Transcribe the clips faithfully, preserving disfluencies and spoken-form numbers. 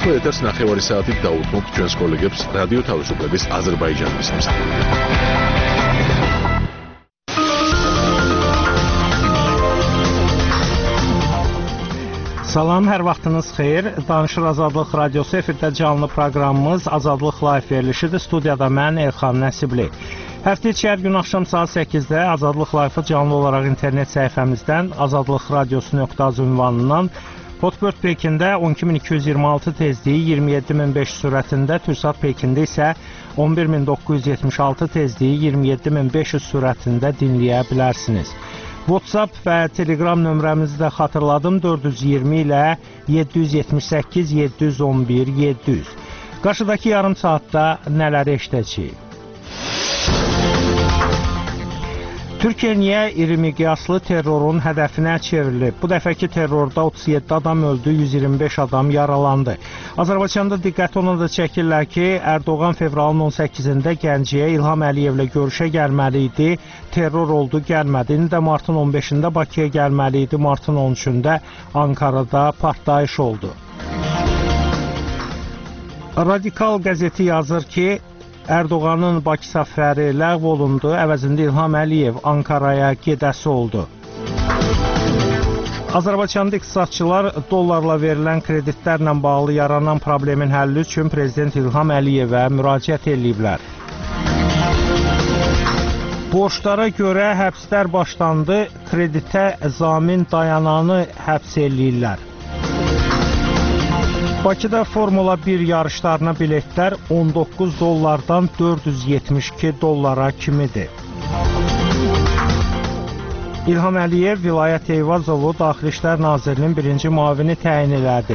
ახლა ეთერს ნახევარი საათით დაუთმობთ ჩვენს კოლეგებს რადიო თავისუფლების აზერბაიჯანის მსახურით. Salam, hər vaxtınız xeyir. Danışır Azadlıq Radiosu efirdə canlı proqramımız Azadlıq Live verilişidir. Studiyada mən Elxan Nəsibli. Həftə içi hər gün axşam saat səkkizdə Azadlıq Live-ı canlı olaraq internet səhifəmizdən azadlıq radiosu nöqtə az ünvanından Hotbird Pekində on iki min iki yüz iyirmi altı tezliyi iyirmi yeddi min beş yüz sürətində, Türksat Pekində isə on bir min doqquz yüz yetmiş altı tezliyi iyirmi yeddi min beş yüz sürətində dinləyə bilərsiniz. WhatsApp və Telegram nömrəmizi də xatırladım, dörd yüz iyirmi ilə yeddi yüz yetmiş səkkiz yeddi yüz on bir yeddi yüz. Qarşıdakı yarım saatda nələri eşidəcəyik? Türkiyə niyə iri miqyaslı terrorun hədəfinə çevrilib? Bu dəfəki terrorda otuz yeddi adam öldü, yüz iyirmi beş adam yaralandı. Azərbaycanda diqqət ona da çəkirlər ki, Erdoğan fevralın on səkkizində Gəncəyə İlham Əliyevlə görüşə gəlməli idi, terror oldu, gəlmədi. İndi də martın on beşində Bakıya gəlməli idi, martın on üçündə Ankarada partlayış oldu. Radikal qəzeti yazır ki, Erdoğanın Bakı səfəri ləğv olundu, əvəzində İlham Əliyev Ankaraya gedəsi oldu. Azərbaycanda iqtisadçılar dollarla verilən kreditlərlə bağlı yaranan problemin həlli üçün Prezident İlham Əliyevə müraciət ediblər. Borclara görə həbslər başlandı, kreditə zamin dayananı həbs eləyirlər. Bakıda Formula bir yarışlarına biletlər on doqquz dollardan dörd yüz yetmiş iki dollara kimidir. İlham Əliyev Vilayət Eyvazovu Daxili İşlər Nazirinin birinci müavini təyin elədi.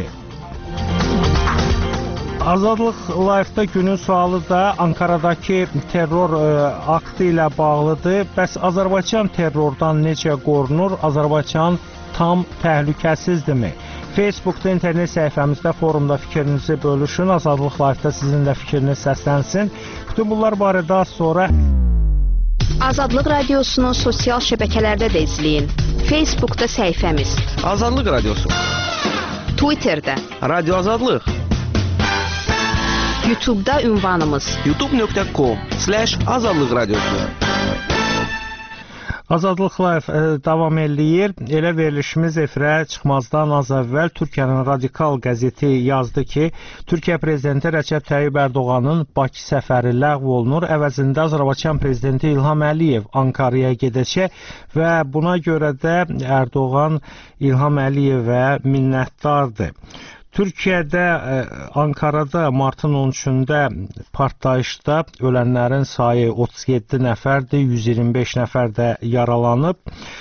Azadlıq Live-da günün sualı da Ankaradakı terror ə, aktı ilə bağlıdır. Bəs Azərbaycan terrordan necə qorunur? Azərbaycan tam təhlükəsizdirmi? Facebookda, internet səhifəmizdə, forumda fikrinizi bölüşün. Azadlıq Live-da sizin də fikriniz səslənsin. Bütün bunlar barədə az sonra Azadlıq Radiosunu sosial şəbəkələrdə də izləyin. Facebookda səhifəmiz Azadlıq Radiosu, Twitterdə Radio Azadlıq, YouTube'da ünvanımız youtube nöqtə com slash azadlıq radiosu. Azadlıq Live e, davam eləyir. Elə verilişimiz efirə çıxmazdan az əvvəl Türkiyənin Radikal qəzeti yazdı ki, Türkiyə Prezidenti Rəcəb Tayyib Erdoğanın Bakı səfəri ləğv olunur. Əvəzində Azərbaycan Prezidenti İlham Əliyev Ankaraya gedəcək və buna görə də Erdoğan İlham Əliyevə minnətdardır. Türkiyədə, Ankarada martın on üçündə partlayışda ölənlərin sayı otuz yeddi nəfərdir, yüz iyirmi beş nəfər də yaralanıb.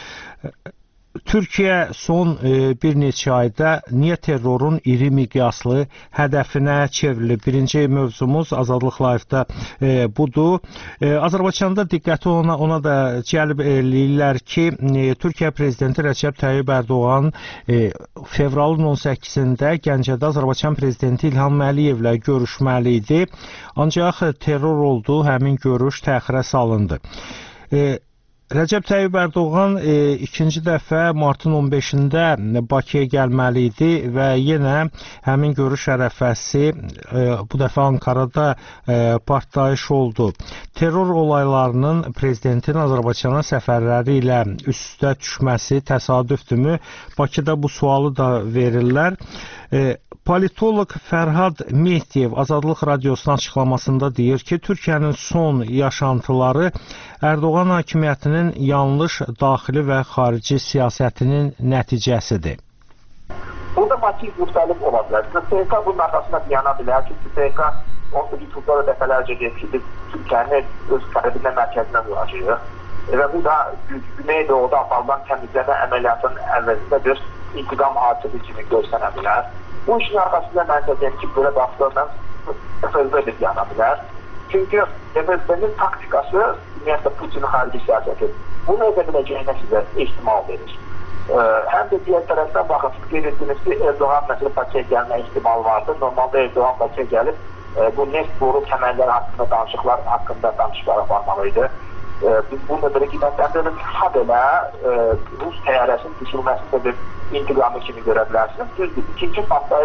Türkiyə son e, bir neçə ayda niyə terrorun iri miqyaslı hədəfinə çevrilib? Birinci mövzumuz Azadlıq Live-da e, budur. E, Azərbaycanda diqqəti ona, ona da cəlb eləyirlər ki, e, Türkiyə Prezidenti Rəcəb Tayyib Erdoğan e, fevralın on səkkizində Gəncədə Azərbaycan Prezidenti İlham Əliyevlə görüşməli idi. Ancaq terror oldu, həmin görüş təxirə salındı. E, Rəcəb Tayyib Erdoğan e, ikinci dəfə martın on beşində Bakıya gəlməli idi və yenə həmin görüş ərəfəsi e, bu dəfə Ankarada e, partlayış oldu. Terror olaylarının prezidentin Azərbaycana səfərləri ilə üst-üstə düşməsi təsadüfdürmü? Bakıda bu sualı da verirlər. E, Politolog Fərhad Mehdiyev Azadlıq Radiosuna açıqlamasında deyir ki, Türkiyənin son yaşantıları Erdoğan hakimiyyətinin yanlış daxili və xarici siyasətinin nəticəsidir. Burada motiv müxtəlif ola bilər. P K K bunun arxasında dayana bilər ki, P K K YouTube'da dəfələrcə deyib ki, biz Türkiyəni öz qəribində mərkəzinə vuracağıq və bu da Güneydoğuda aparılan təmizləmə əməliyyatının əvvəlində bir intiqam hadisəsi kimi görsənə bilər. Bu işin arxasında mən də deyim ki, belə baxdıqlarla F S B də yana bilər. Çünki F S B'nin taktikası ümumiyyətlə Putin'in xarici siyasəti. Bunu edə biləcəyinə sizə ehtimal verir. Ee, həm də digər tərəfdən baxın, qeyd etdiniz ki, Erdoğan məsələ Bakıya gəlmə ehtimal vardı. Normalda Erdoğan Bakıya gəlib e, bu neft boru təməlləri haqqında danışıqlar haqqında danışıqlar aparmalıydı. E, biz bunu belə qiymətləndiririk. Ha belə e, Rus təyyarəsinin düşürməsində bir intiqamı kimi görə bilərsiniz. Düzdür, ikinci partlayış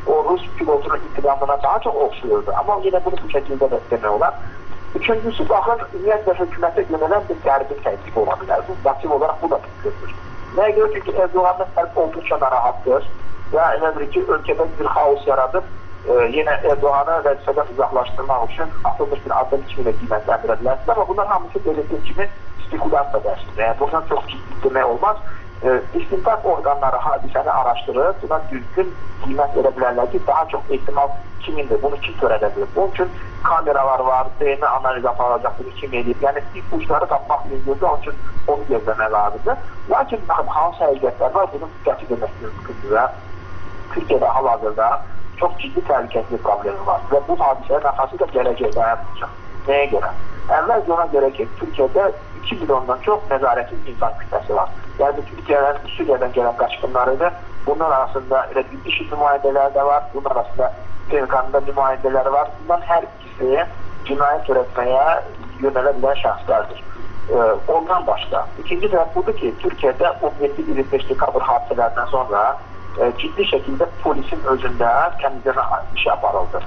o Rus pilotunun intikamına daha çok okşuyordu. Ama yine bunu bu şekilde beklemiyorlar. Üçüncüsü bakın ümumiyyətlə hükümete yönelen bir gergin tehdit olabilir. Bu basit olarak bu da mümkündür. Neye göre? Çünkü Erdoğan'ın kalbi oldukça narahattır. Ve önemli ki ülkede bir haos yaratıp e, yine Erdoğan'ı vəzifədən uzaklaştırmak için atılmış bir adım içinde kıymetlendirebilirsin. Ama bunların hamısı belirttiğim kimi spekülasyon dersin. Yani buradan çok ciddi demek olmaz. E, İstintaq organları hadisəni araştırır. Buna düzgün kıymet verebilirler ki daha çok ihtimal kimindir, bunu kim töredebilir. Bunun için kameralar var, D N A analiz yapılacak, bunu kim edip. Yani ipuçları tapmak mümkündür, onun için onu gözlemek lazımdır. Lakin bakın hansı həqiqətlər var, bunun diqqət edilmesi mümkündür. Türkiye'de hal-hazırda çok ciddi tehlikeli bir problemi var. Ve bu hadiselerin arkası da geleceğe dayanmayacak. Neye göre? Evvelce ona göre ki Türkiye'de iki milyondan çok nezaretsiz insan kütlesi var. Yani Türkiye'den, Suriye'den gelen kaçkınlarıydı. Bunlar arasında işi nümayendeler de var. Bunlar arasında P K K'nın nümayendeleri var. Bunların her ikisi cinayet üretmeye yönelebilen şahslardır. Ee, ondan başka. İkinci taraf budur ki Türkiye'de on yedi yirmi beş dekabr hadiselerden sonra e, ciddi şekilde polisin özünde kendisine iş aparıldı.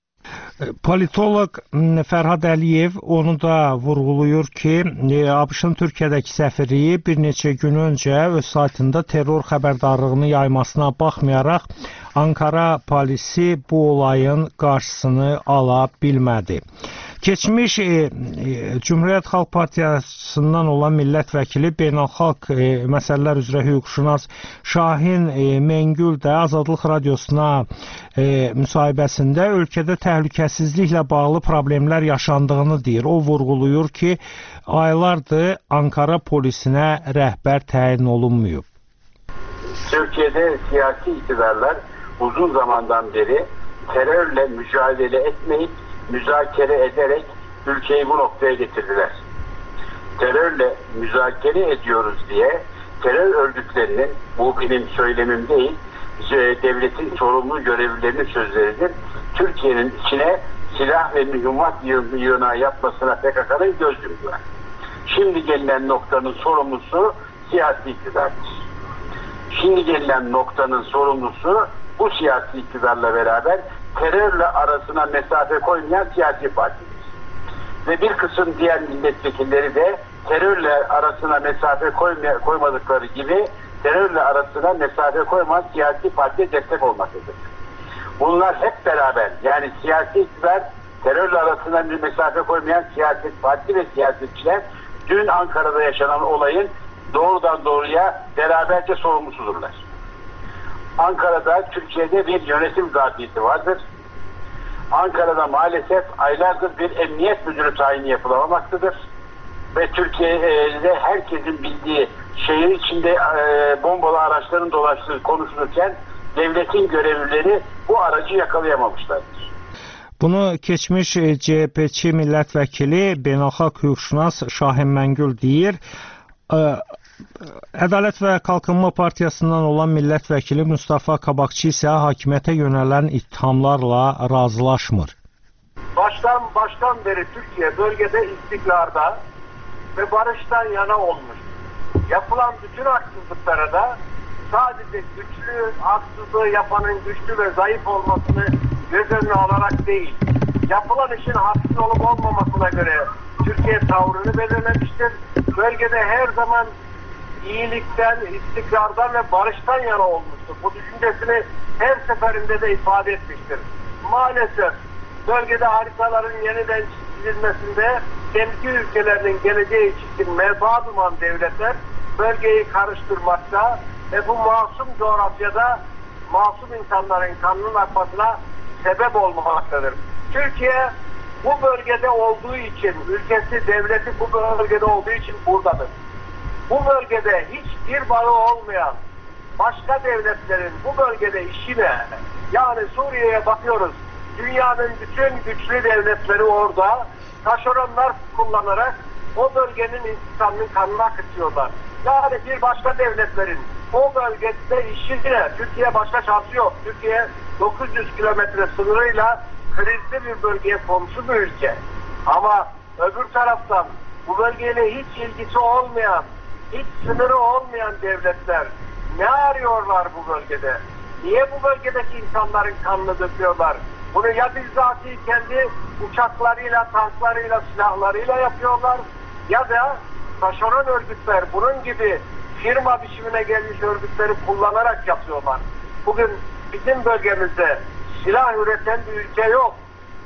Politolog Fərhad Əliyev onu da vurğulayır ki, A B Ş-ın Türkiyədəki səfirliyi bir neçə gün öncə öz saytında terror xəbərdarlığını yaymasına baxmayaraq Ankara polisi bu olayın qarşısını ala bilmədi. Keçmiş e, e, Cümhuriyyət Xalq Partiyasından olan millət vəkili beynəlxalq e, məsələlər üzrə hüquqşünas Şahin e, Mengül də Azadlıq Radiosuna e, müsahibəsində ölkədə təhlükəsizliklə bağlı problemlər yaşandığını deyir. O vurğulayır ki, aylardır Ankara polisinə rəhbər təyin olunmayıb. Türkiye'de siyasi iktidarlar uzun zamandan beri terörle mücadele etmeyip müzakere ederek ülkeyi bu noktaya getirdiler. Terörle müzakere ediyoruz diye terör örgütlerinin, bu benim söylemim değil, devletin sorumlu görevlilerinin sözleridir, Türkiye'nin içine silah ve mühimmat yığınağı yapmasına P K K'nın göz yumdular. Şimdi gelinen noktanın sorumlusu siyasi iktidardır. Şimdi gelinen noktanın sorumlusu bu siyasi iktidarla beraber terörle arasına mesafe koymayan siyasi partidir. Ve bir kısım diğer milletvekilleri de terörle arasına mesafe koymaya, koymadıkları gibi terörle arasına mesafe koymayan siyasi partiye destek olmaktadır. Bunlar hep beraber, yani siyasi iktidar, terörle arasına bir mesafe koymayan siyaset parti ve siyasetçiler dün Ankara'da yaşanan olayın doğrudan doğruya beraberce sorumlusudurlar. Ankara'da Türkiye'de bir yönetim zafiyeti vardır. Ankara'da maalesef aylardır bir emniyet müdürü tayini yapılamamaktadır. Ve Türkiye'de herkesin bildiği şehir içinde e, bombalı araçların dolaştığı konuşulurken devletin görevlileri bu aracı yakalayamamışlardır. Bunu keçmiş C H P-çi millət vəkili beynəlxalq hüquqşünas Şahin Məngül deyir. Ədalət və Qalkınma Partiyasından olan millət vəkili Mustafa Qabaqçı isə hakimiyyətə yönələn ittihamlarla razılaşmır. Baştan baştan beri Türkiye bölgede istikrarda ve barıştan yana olmuş. Yapılan bütün haksızlıklara da sadece güçlü, haksızlığı yapanın güçlü ve zayıf olmasını göz önüne alarak değil, yapılan işin haksız olup olmamasına göre Türkiye tavrını belirlemiştir. Bölgede her zaman iyilikten, istikrardan ve barıştan yana olmuştur. Bu düşüncesini her seferinde de ifade etmiştir. Maalesef bölgede haritaların yeniden çizilmesinde kendi ülkelerinin geleceği için menfaat uman devletler bölgeyi karıştırmakta ve bu masum coğrafyada masum insanların kanının akmasına sebep olmaktadır. Türkiye bu bölgede olduğu için, ülkesi, devleti bu bölgede olduğu için buradadır. Bu bölgede hiçbir bağı olmayan başka devletlerin bu bölgede işine, yani Suriye'ye bakıyoruz, dünyanın bütün güçlü devletleri orada taşeronlar kullanarak o bölgenin insanının kanını akıtıyorlar. Yani bir başka devletlerin o bölgede işine, Türkiye başka şansı yok. Türkiye dokuz yüz kilometre sınırıyla krizli bir bölgeye komşu bir ülke. Ama öbür taraftan bu bölgeyle hiç ilgisi olmayan, hiç sınırı olmayan devletler ne arıyorlar bu bölgede? Niye bu bölgedeki insanların kanını döküyorlar? Bunu ya bizzati kendi uçaklarıyla, tanklarıyla, silahlarıyla yapıyorlar ya da taşeron örgütler, bunun gibi firma biçimine gelmiş örgütleri kullanarak yapıyorlar. Bugün bizim bölgemizde silah üreten bir ülke yok.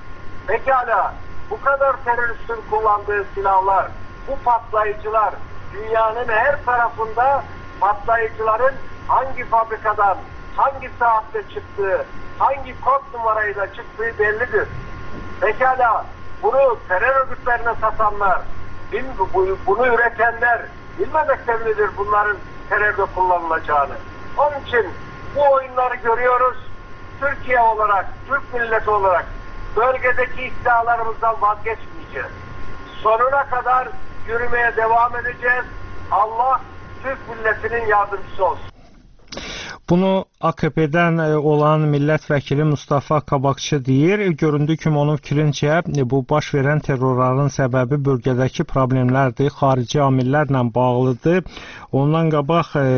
Pekala bu kadar teröristin kullandığı silahlar, bu patlayıcılar, dünyanın her tarafında patlayıcıların hangi fabrikadan, hangi saatte çıktığı, hangi kod numarayla çıktığı bellidir. Pekala bunu terör örgütlerine satanlar, bunu üretenler bilmemekte midir bunların terörde kullanılacağını? Onun için bu oyunları görüyoruz. Türkiye olarak, Türk milleti olarak bölgedeki iddialarımızdan vazgeçmeyeceğiz. Sonuna kadar yürümeye devam edeceğiz. Allah Türk milletinin yardımcısı olsun. Bunu A K P-dən olan millət vəkili Mustafa Qabaqçı deyir. Göründüyü kimi onun fikrincə bu baş verən terrorların səbəbi bölgədəki problemlərdir, xarici amillərlə bağlıdır. Ondan qabaq e,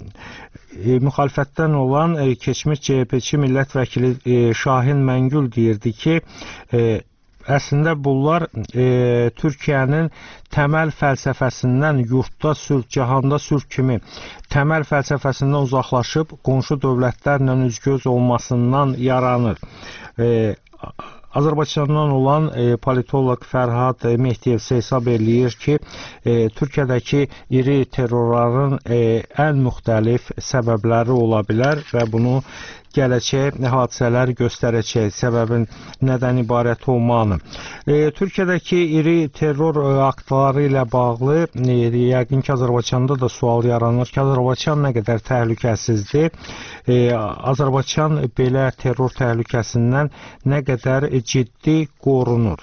e, müxalifətdən olan e, keçmiş C H P-çi millət vəkili e, Şahin Məngül deyirdi ki, e, əslində bunlar e, Türkiyənin təməl fəlsəfəsindən yurtda sülh, cahanda sülh kimi təməl fəlsəfəsindən uzaqlaşıb qonşu dövlətlərlə üzgöz olmasından yaranır. E, Azərbaycandan olan e, politolog Fərhad Mehdiyev hesab eləyir ki, e, Türkiyədəki iri terrorların e, ən müxtəlif səbəbləri ola bilər və bunu gələcək hadisələr göstərəcək səbəbin nədən ibarət olmağını. E, Türkiyədəki iri terror aktları ilə bağlı e, yəqin ki, Azərbaycanda da sual yaranır ki, Azərbaycan nə qədər təhlükəsizdir? E, Azərbaycan belə terror təhlükəsindən nə qədər ciddi qorunur?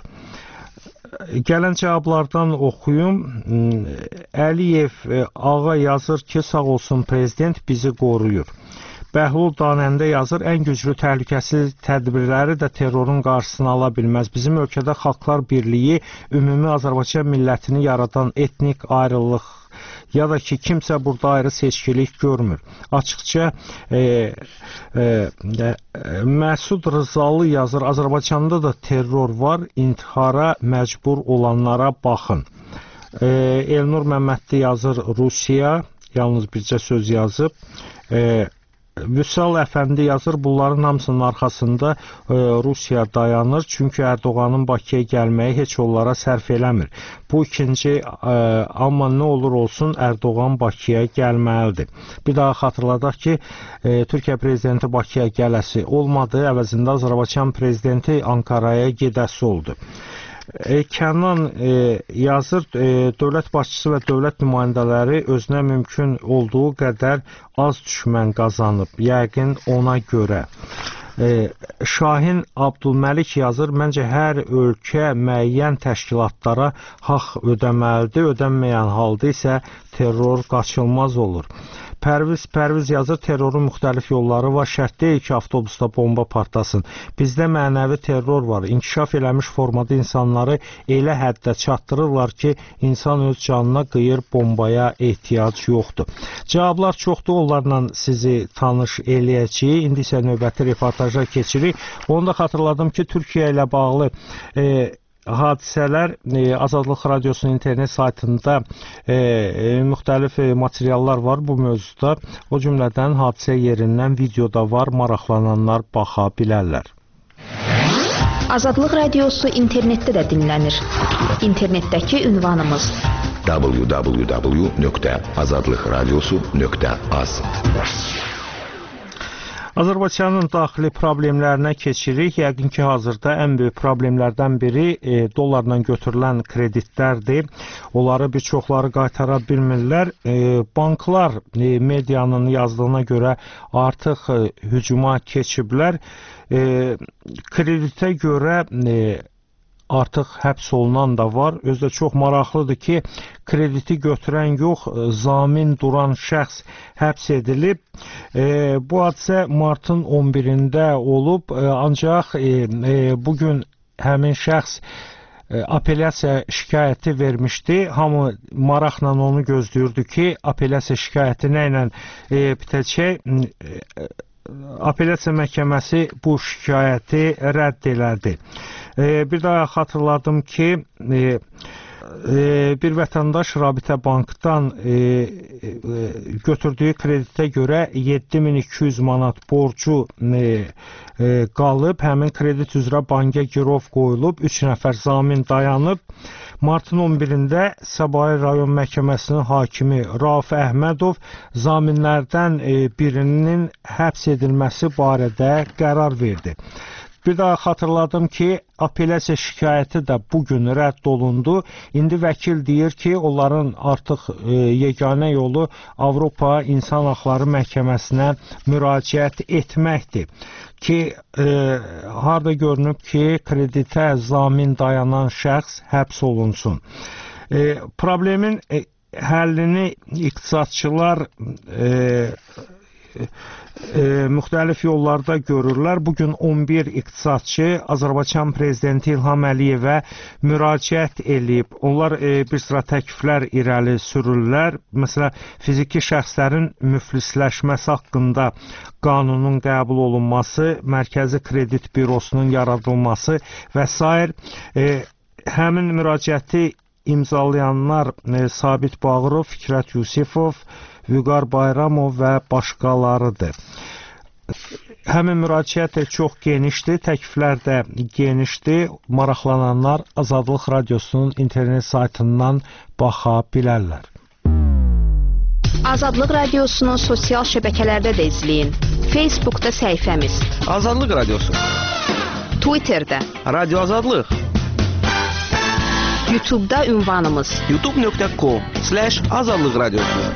Gələn cavablardan oxuyum. Əliyev ağa yazır ki, sağ olsun prezident bizi qoruyur. Bəhlul Danəndə yazır, ən güclü təhlükəsiz tədbirləri də terrorun qarşısını ala bilməz. Bizim ölkədə Xalqlar Birliyi ümumi Azərbaycan millətini yaradan etnik ayrılıq ya da ki, kimsə burada ayrı seçkilik görmür. Açıqca e, e, e, Məsud Rızalı yazır, Azərbaycanda da terror var, intihara məcbur olanlara baxın. E, Elnur Məmmədli yazır, Rusiya, yalnız bircə söz yazıb. E, Vüsal Əfəndi yazır, bunların hamısının arxasında e, Rusiya dayanır, çünki Erdoğanın Bakıya gəlməyi heç onlara sərf eləmir. Bu ikinci, e, amma nə olur olsun Erdoğan Bakıya gəlməlidir. Bir daha xatırladaq ki, e, Türkiyə prezidenti Bakıya gələsi olmadı, əvəzində Azərbaycan prezidenti Ankaraya gedəsi oldu. E, Kənan e, yazır, e, dövlət başçısı və dövlət nümayəndələri özünə mümkün olduğu qədər az düşmən qazanıb, yəqin ona görə. E, Şahin Abdülməlik yazır, məncə hər ölkə müəyyən təşkilatlara haqq ödəməlidir, ödənməyən halda isə terror qaçılmaz olur. Pərviz Pərviz yazır, terrorun müxtəlif yolları var, şərt deyil ki, avtobusda bomba partlasın. Bizdə mənəvi terror var, inkişaf eləmiş formada insanları elə həddə çatdırırlar ki, insan öz canına qıyır, bombaya ehtiyac yoxdur. Cavablar çoxdur, onlarla sizi tanış eləyəcəyik. İndi isə növbəti reportaja keçirik. Onu da xatırladım ki, Türkiyə ilə bağlı e, hadisələr e, Azadlıq Radiosunun internet saytında e, e, müxtəlif e, materiallar var bu mövzuda. O cümlədən hadisə yerindən videoda var, maraqlananlar baxa bilərlər. Azadlıq Radiosu internetdə də dinlənir. İnternetdəki ünvanımız w w w nöqtə azadlıq radiosu nöqtə az. Azərbaycanın daxili problemlərinə keçirik. Yəqin ki, hazırda ən böyük problemlərdən biri e, dollarla götürülən kreditlərdir. Onları bir çoxları qaytara bilmirlər. E, banklar e, medianın yazdığına görə artıq e, hücuma keçiblər. E, kreditə görə e, artıq həbs olunan da var. Özdə çox maraqlıdır ki, krediti götürən yox, zamin duran şəxs həbs edilib. E, bu hadisə martın on birində olub, e, ancaq e, e, bugün həmin şəxs e, apellyasiya şikayəti vermişdi. Hamı maraqla onu gözləyirdi ki, apellyasiya şikayəti nə ilə e, bitəcək? E, Apellyasiya məhkəməsi bu şikayəti rədd elədi. E, bir daha xatırladım ki, e, bir vətəndaş Rabitə Bankdan e, e, götürdüyü kreditə görə yeddi min iki yüz manat borcu e, e, qalıb, həmin kredit üzrə banka girov qoyulub, üç nəfər zamin dayanıb. Martın on birində Səbail rayon məhkəməsinin hakimi Rauf Əhmədov zaminlərdən e, birinin həbs edilməsi barədə qərar verdi. Bir daha xatırladım ki, apellyasiya şikayəti də bugün rədd olundu. İndi vəkil deyir ki, onların artıq e, yeganə yolu Avropa İnsan Haqları Məhkəməsinə müraciət etməkdir. Ki, e, harada görünüb ki, kreditə zamin dayanan şəxs həbs olunsun. E, problemin e, həllini iqtisadçılar e, E, müxtəlif yollarda görürlər. Bugün on bir iqtisadçı Azərbaycan Prezidenti İlham Əliyevə müraciət eləyib. Onlar e, bir sıra təkliflər irəli sürürlər. Məsələn, fiziki şəxslərin müflisləşməsi haqqında qanunun qəbul olunması, Mərkəzi Kredit Bürosunun yaradılması və s. E, həmin müraciəti imzalayanlar e, Sabit Bağırov, Fikrət Yusifov, Vüqar Bayramov və başqalarıdır. Həmin müraciət çox genişdir, təkliflər də genişdir. Maraqlananlar Azadlıq Radiosunun internet saytından baxa bilərlər. Azadlıq Radiosunu sosial şəbəkələrdə də izləyin. Facebookda səhifəmiz Azadlıq Radiosu, Twitterdə Radio Azadlıq, YouTube'da ünvanımız youtube nöqtə com slash azadlıq radiosu.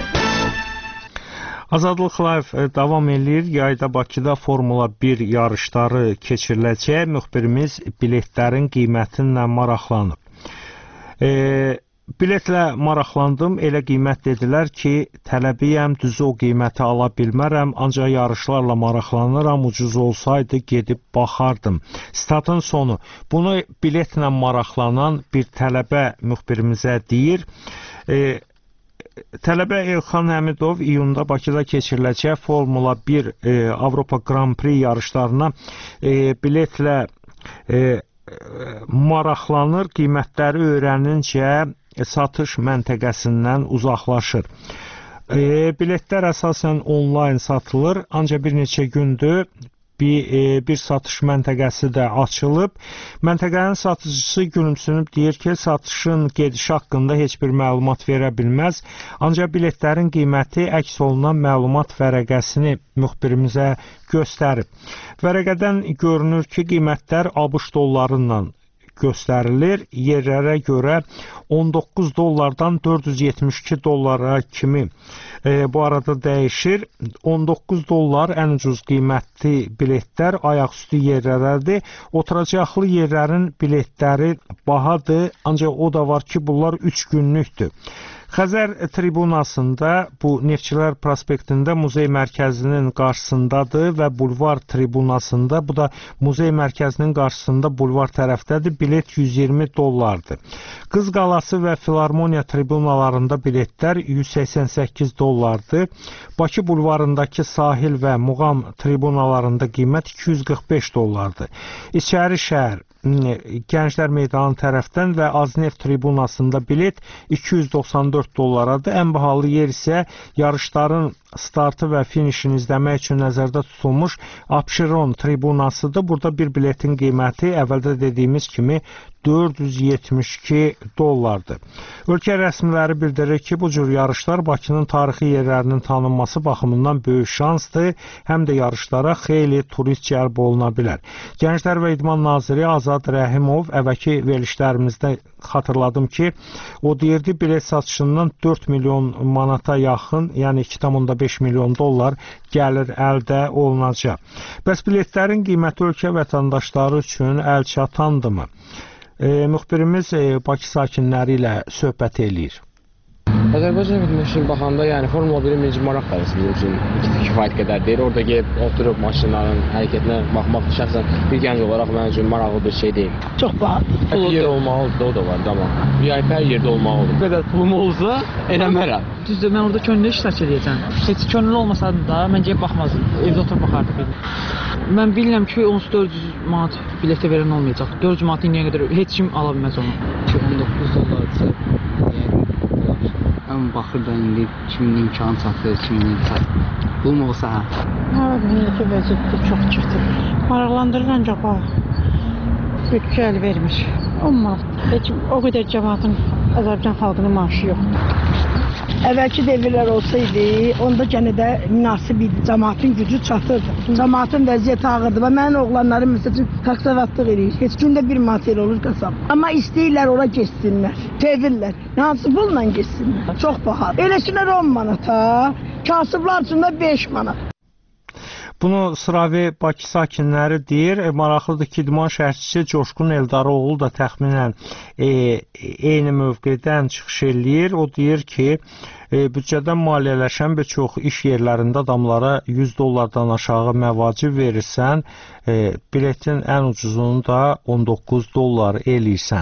Azadlıq Live davam edir. Yayda Bakıda Formula bir yarışları keçiriləcək. Müxbirimiz biletlərin qiymətinlə maraqlanıb. E, biletlə maraqlandım. Elə qiymət dedilər ki, tələbiyəm, düzü o qiyməti ala bilmərəm. Ancaq yarışlarla maraqlanıram. Ucuz olsaydı gedib baxardım. Statın sonu. Bunu biletlə maraqlanan bir tələbə müxbirimizə deyir. E, Tələbə Elxan Həmidov iyunda Bakıda keçiriləcək Formula bir e, Avropa Grand Prix yarışlarına e, biletlə e, maraqlanır, qiymətləri öyrənincə e, satış məntəqəsindən uzaqlaşır. E, biletlər əsasən onlayn satılır, ancaq bir neçə gündür Bir, e, bir satış məntəqəsi də açılıb. Məntəqənin satıcısı gülümsünüb deyir ki, satışın gedişi haqqında heç bir məlumat verə bilməz. Ancaq biletlərin qiyməti əks olunan məlumat vərəqəsini müxbirimizə göstərib. Vərəqədən görünür ki, qiymətlər ABŞ dollarından göstərilir. Yerlərə görə on doqquz dollardan dörd yüz yetmiş iki dollara kimi e, bu arada dəyişir. on doqquz dollar ən ucuz qiymətli biletlər ayaqüstü yerlərədir. Oturacaqlı yerlərin biletləri bahadır, ancaq o da var ki, bunlar üç günlükdür. Xəzər tribunasında, bu Neftçilər prospektində muzey mərkəzinin qarşısındadır və bulvar tribunasında, bu da muzey mərkəzinin qarşısında bulvar tərəfdədir, bilet yüz iyirmi dollardır. Qız Qalası və Filarmoniya tribunalarında biletlər yüz səksən səkkiz dollardır. Bakı bulvarındakı sahil və Muğam tribunalarında qiymət iki yüz qırx beş dollardır. İçəri şəhər Gənclər Meydanı tərəfdən və Azneft tribunasında bilet iki yüz doxsan dörd dollaradır. Ən bahalı yer isə yarışların startı və finişini izləmək üçün nəzərdə tutulmuş Abşeron tribunasıdır. Burada bir biletin qiyməti əvvəldə dediyimiz kimi dörd yüz yetmiş iki dollardır. Ölkə rəsmiləri bildirir ki, bu cür yarışlar Bakının tarixi yerlərinin tanınması baxımından böyük şansdır, həm də yarışlara xeyli turist cəlb oluna bilər. Gənclər və İdman Naziri Azad Rəhimov əvvəlki verilişlərimizdə xatırladım ki, o deyirdi bilet satışından dörd milyon manata yaxın, yəni iki tam beş milyon dollar gəlir əldə olunacaq. Bəs biletlərin qiyməti ölkə vətəndaşları üçün əl çatandırmı? E, müxbirimiz e, Bakı sakinləri ilə söhbət eləyir. Azərbaycan futboluna baxanda, yəni Formula birin birinci maraq dərsi bizim üçün kifayət qədər deyil. Orada gəlib oturub maşınların hərəkətinə baxmaq şəxsən bir gənc olaraq mənim üçün maraqlı bir şey deyil. Çox bahadır. Hər yer olmalıdır, o da var, amma yəni hər yerdə olmalıdır. Bu qədər pulum olsa eləmərəm. Düzdür, mən orada könüllü iştirak edəcəm. Heç könüllü olmasaydım da mən gəlib baxmazdım. Evdə oturub baxardım. Mən bilirəm ki, onsuz dörd yüz manat biletə verən olmayacaq. dörd yüz manat indiyə qədər heç kim ala bilməz onu. on doqquz dollarsa, amma baxır da indi kimin imkanı çatır, kimin çatır. Pulum olsa hə. Hə, indiki vəziyyətdə çox çətin. Maraqlandırır ancaq bax. Bütçə əl vermir. on manat. Heç o qədər cəmaatın, Azərbaycan xalqının maaşı yoxdur. Əvvəlki devirlər olsaydı, onda gənə də münasib idi. Cəmaatın gücü çatırdı. Cəmaatın vəziyyəti ağırdı. Və mənim oğlanlarım məsələn taksavatlıq eləyir. Heç gündə bir manat elə olur qasab. Amma istəyirlər ora geçsinlər. Tevirlər. Hansı pulla geçsinlər? Çox bahadır. Eləsinlər on manata, kasıblar üçün də beş manat. Bunu Sıravi Bakı sakinləri deyir. E, maraqlıdır ki, idman şərhçisi Coşqun Eldaroğlu da təxminən e, eyni mövqedən çıxış eləyir. O deyir ki, e, büdcədən maliyyələşən bir çox iş yerlərində adamlara yüz dollardan aşağı məvacib verirsən, e, biletin ən ucuzunu da on doqquz dollar eləyirsən.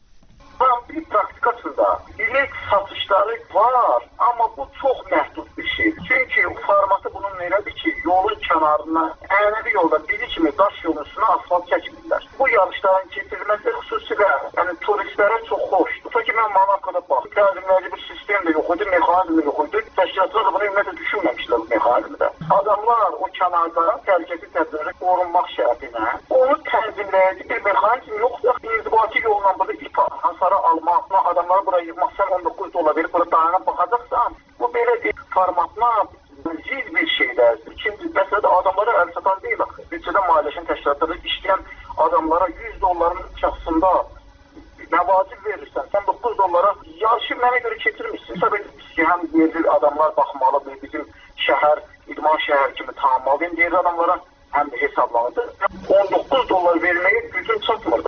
Bir praktikasında bilet satışları var, amma bu çox məhdud bir şey. Çünki formatı bunun elədir ki, yolun kənarına, ənəvi yolda biri kimi daş yolun üstünə asfalt çəkmirlər. Bu yarışların keçirilməsi xüsusilə yəni, turistlərə çox xoşdur. Ta ki, mən Manakada baxdım, təzimləyici bir sistem də yox idi, mexanizm də yox idi. Təşkilatlar da bunu ümumiyyətlə düşünməmişlər bu mexanizmdə. Adamlar o kənarda təhlükəsizlik tədbirləri qorunmaq şərtinə onu tənzimləyici bir mexanizm yoxdur. İnzibati yolla burada ip hasarı almaq, adamları buraya yığmaq, sən on doqquz dollar verib burada dayanıb baxacaqsan, bu belə bir formatla ziz bir şeydir. İkinci məsələdə adamlara əl satan deyil. Bütçədən maliyyələşən təşkilatlarda işləyən adamlara yüz dolların şəxsində məvacib verirsən, sən doqquz dollara yarışı mənə görə keçirmişsin. Səbəb ki, həm yerli adamlar baxmalıdır, bizim şəhər, idman şəhər kimi tanınmalıdır. Yerli adamlara həm də hesablanıdır. on doqquz dollar verməyə gücün çatmırdı.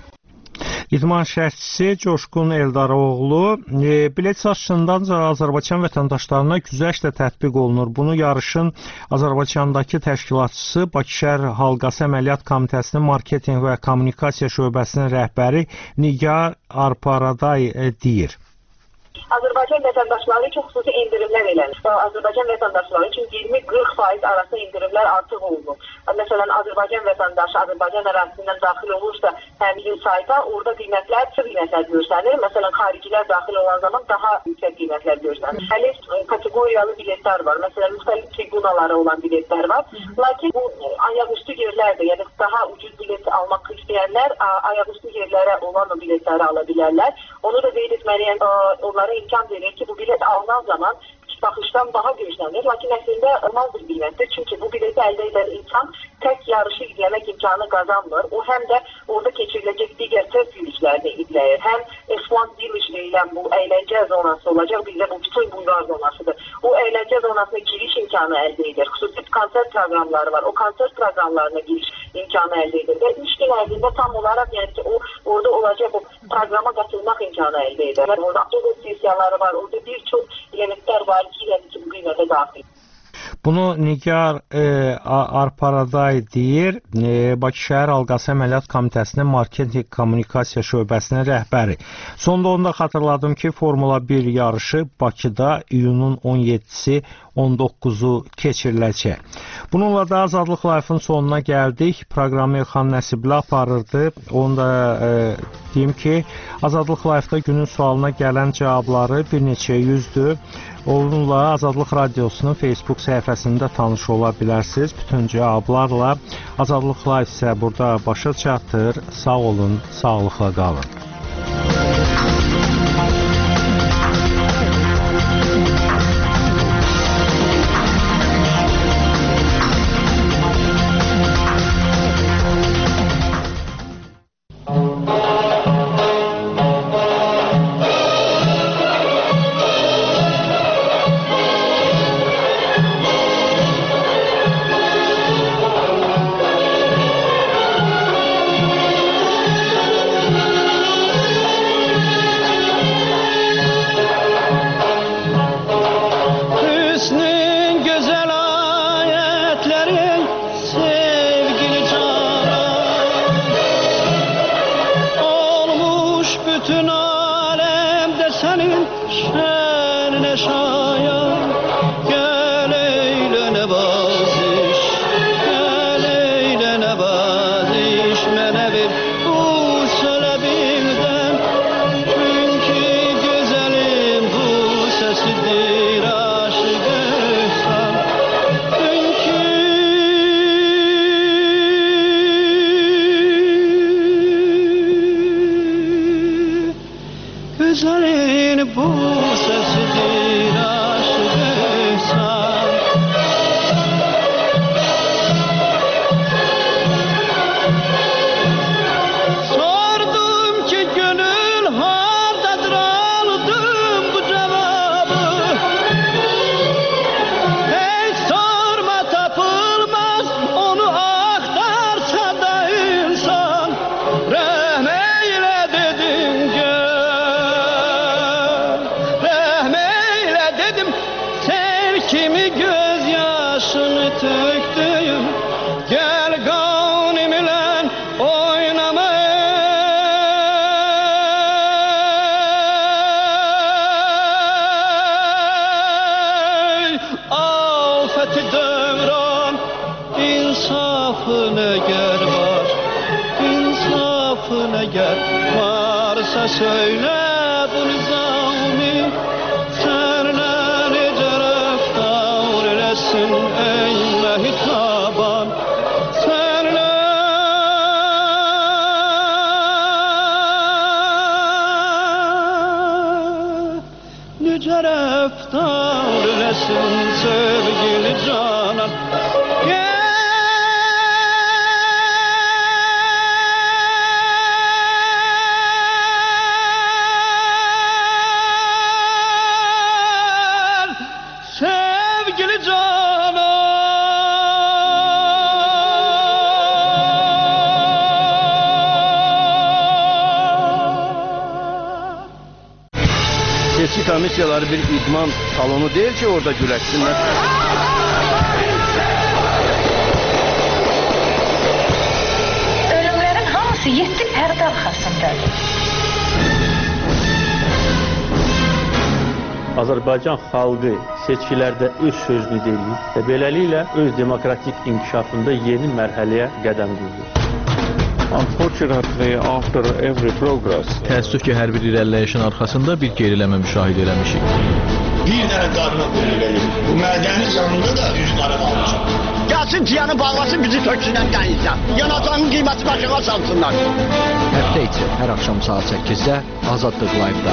İdman şərhçisi Coşqun Eldaroğlu, e, bilet satışından Azərbaycan vətəndaşlarına güzəşt də tətbiq olunur. Bunu yarışın Azərbaycandakı təşkilatçısı Bakı şəhər Halqası Əməliyyat Komitəsinin Marketinq və Kommunikasiya şöbəsinin rəhbəri Nigar Arparaday e, deyir. Azərbaycan vətəndaşları üçün xüsusi endirimlər elənir. Azərbaycan vətəndaşları üçün iyirmi qırx faiz arası endirimlər artıq olunur. Məsələn, Azərbaycan vətəndaşı Azərbaycan ərazisindən daxil olursa həmin sayta orada qiymətlər, qiymətlər görsənir. Məsələn, xaricilər daxil olan zaman daha yüksək qiymətlər görsənir. Hələ kateqoriyalı biletlər var. Məsələn, müxtəlif tribunalara olan biletlər var. Lakin bu ayaqüstü yerlərdə, yəni daha ucuz bilet almaq istəyənlər ayaqüstü yerlərə olan o biletləri ala bilərlər. Onu da qeyd etməliyəm, onlara imkan verir ki, bu bilet alınan zaman baxışdan daha gözlənir. Lakin əslində olmaz bir qiymətdir. Çünki bu bileti əldə edən insan tək yarışı izləmək imkanı qazanmır. O həm də orada keçiriləcək digər test yürüyüşlərini izləyir. Həm F bir Village deyilən bu əyləncə zonası olacaq. Bizdə bu bütün bulvar zonasıdır. O əyləncə zonasına giriş imkanı əldə edir. Xüsusi konsert proqramları var. O konsert proqramlarına giriş imkanı əldə edir. Və üç gün ərzində tam olaraq yəni ki, o orada olacaq o proqrama qatılmaq imkanı əldə edir. Yəni, orada avtobus sessiyaları var. Orada bir çox elementlər var ki, yəni ki, bu qiymətə daxil. Bunu Nigar e, Arparaday deyir, e, Bakı şəhər Halqası Əməliyyat Komitəsinin Marketinq Kommunikasiya şöbəsinin rəhbəri. Sonda onu da xatırladım ki, Formula bir yarışı Bakıda iyunun on yeddisi on doqquzu keçiriləcək. Bununla da Azadlıq Live-ın sonuna gəldik. Proqramı Elxan Nəsibli aparırdı. Onu da e, deyim ki, Azadlıq Live-da günün sualına gələn cavabları bir neçə yüzdür. Onunla Azadlıq Radiosunun Facebook səhifəsində tanış ola bilərsiniz. Bütün cavablarla Azadlıq Live isə burada başa çatır. Sağ olun, sağlıqla qalın. insafın eğer var, insafın eğer varsa söyle bu nizami, senle nece rəftar eləsin ey mehtaban, senle nece rəftar eləsin sevgili canan. Seçki komissiyaları bir idman salonu değil ki orada güləşsinlər. Ölümlərin hamısı yeddi pərdə arxasındadır. Azərbaycan xalqı seçkilərdə öz sözünü deyir və beləliklə öz demokratik inkişafında yeni mərhələyə qədəm qoyur. Unfortunately, after every progress, təəssüf ki, hər bir irəliləyişin arxasında bir geriləmə müşahidə eləmişik. Bir dənə qarına qoyulur. Bu mədəni canında da üç qarı qalmışıq. Gəlsin ciyanı bağlasın, bizi töksünən qəyizlər. Yanacağının qiyməti başına salsınlar. Həftə içi, hər axşam saat səkkizdə Azadlıq Live-da.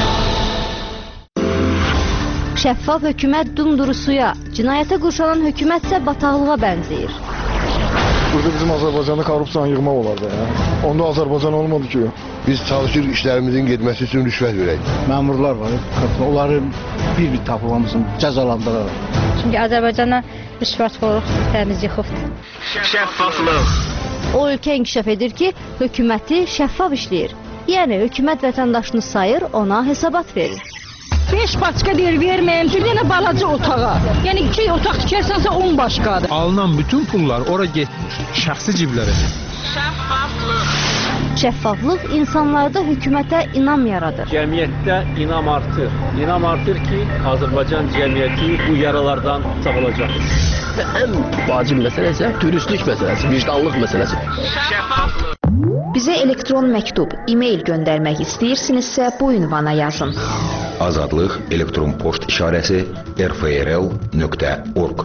Şəffaf hökumət dumdurusuya, cinayətə qurşanan hökumət isə bataqlığa bənzəyir. Burada bizim Azərbaycanda korrupsiyanı yığmaq olardı. Ya. Onda Azərbaycan olmadı ki. Biz çalışırıq işlərimizin getməsi üçün rüşvət verək. Məmurlar var, onları bir-bir tapılmamızın cəzalandıraraq. Çünki Azərbaycana rüşvətxorluq təmiz yıxıbdır. Şəffaflıq. O ölkə inkişaf edir ki, hökuməti şəffaf işləyir. Yəni, hökumət vətəndaşını sayır, ona hesabat verir. beş başqa deyir, verməyim, bir dənə balaca otağa. Yəni, iki otaq tikərsənsə on başqadır. Alınan bütün pullar ora getmir, şəxsi ciblərə. Şəffaflıq. Şəffaflıq insanlarda hökumətə inam yaradır. Cəmiyyətdə inam artır. İnam artır ki, Azərbaycan cəmiyyəti bu yaralardan sağolacaq. Və ən vacib məsələ isə dürüstlük məsələsi, vicdanlıq məsələsi. Şəffaflıq. Bizə elektron məktub, e-mail göndərmək istəyirsinizsə bu ünvana yazın. Azadlıq elektron poçt işarəsi r f r l nöqtə org.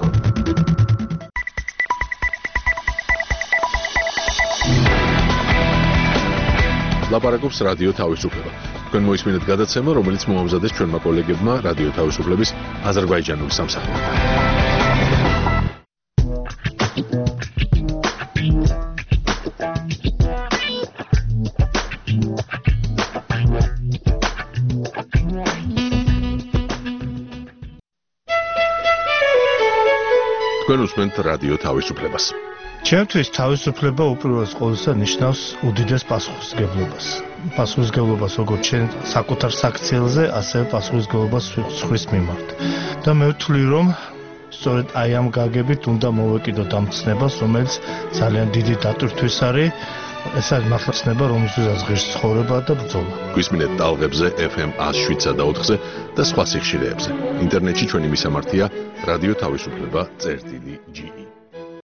ლაპარაკობს რადიო თავისუფლება. თქვენ მოისმინეთ გადაცემა, რომელიც მოამზადეს ჩვენმა კოლეგებმა რადიო თავისუფლების აზერბაიჯანული სამსახურიდან. თქვენ უსმენთ რადიო თავისუფლებას. ჩემთვის თავისუფლება უპირველეს ყოვლისა ნიშნავს უდიდეს პასუხისმგებლობას. პასუხისმგებლობას როგორც ჩვენ საკუთარ საქციელზე, ასევე პასუხისმგებლობას სხვის მიმართ. და მე ვთვლი, რომ სწორედ აი ამ გაგებით უნდა მოვეკიდოთ ამ ცნებას, რომელიც ძალიან დიდი დატვირთვის არის. ეს არის მართლა ცნება, რომელსაც ღირს ცხოვრება და ბრძოლა. გვისმინეთ ტალღებზე F M one oh seven და ოთხზე და სხვა სიხშირეებზე. ინტერნეტში ჩვენი მისამართია რადიო თავისუფლება წერტილი G E.